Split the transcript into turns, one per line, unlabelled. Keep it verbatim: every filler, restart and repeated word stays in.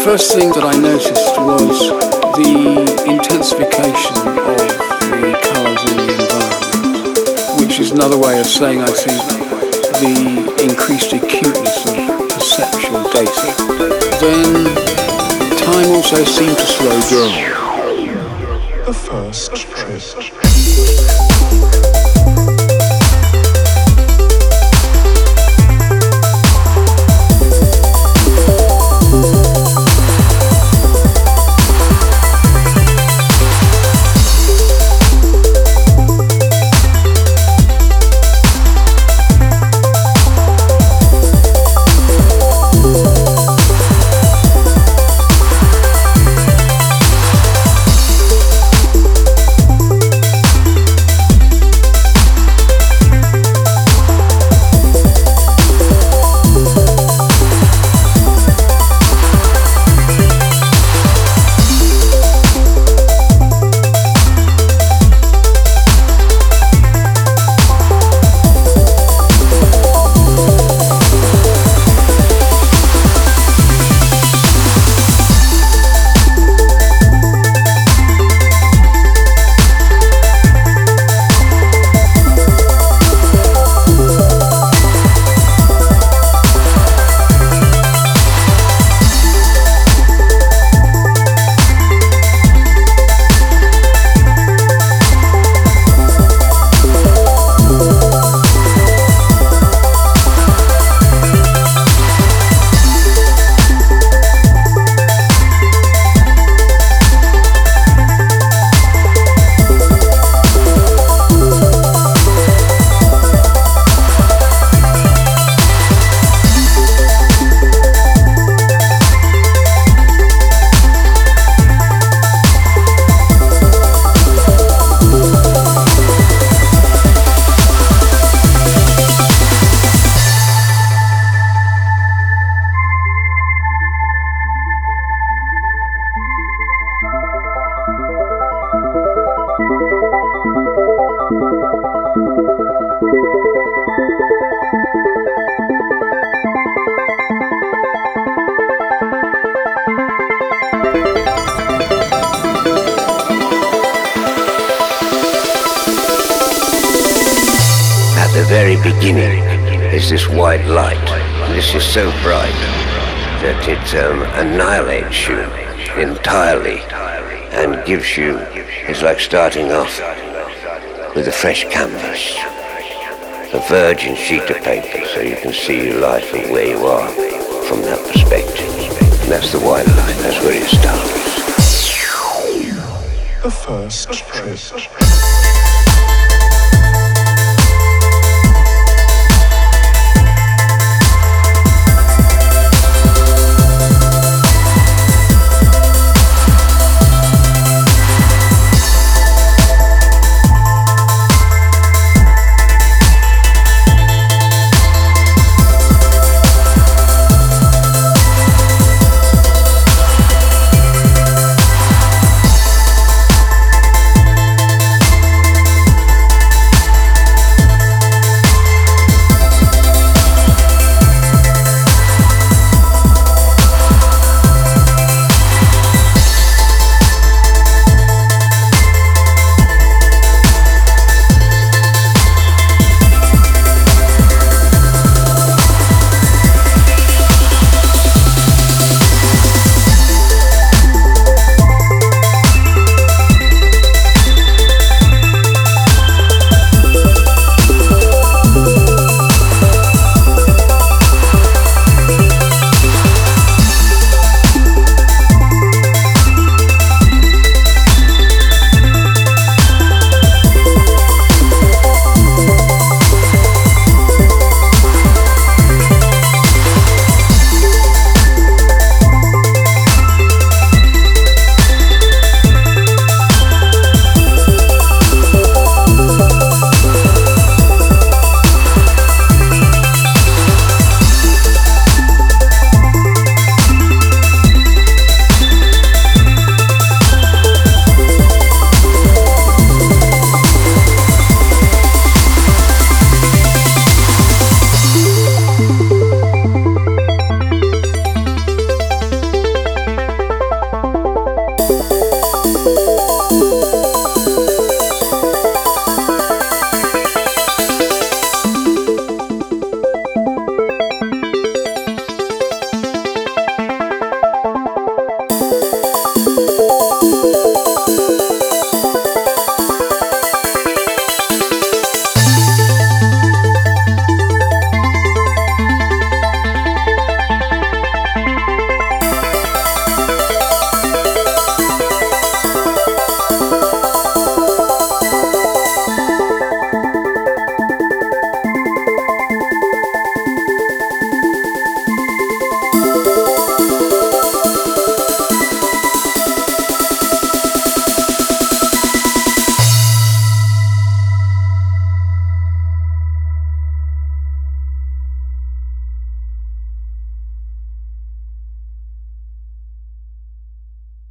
first thing that I noticed was the intensification of the colours in the environment, which is another way of saying, I think, the increased acuteness of perceptual data. Then time also seemed to slow down.
The first trip.
Beginning is this white light. This is so bright that it um, annihilates you entirely and gives you, it's like starting off with a fresh canvas, a virgin sheet of paper, so you can see your life and where you are from that perspective. And that's the white light, that's where it starts.
The first trip.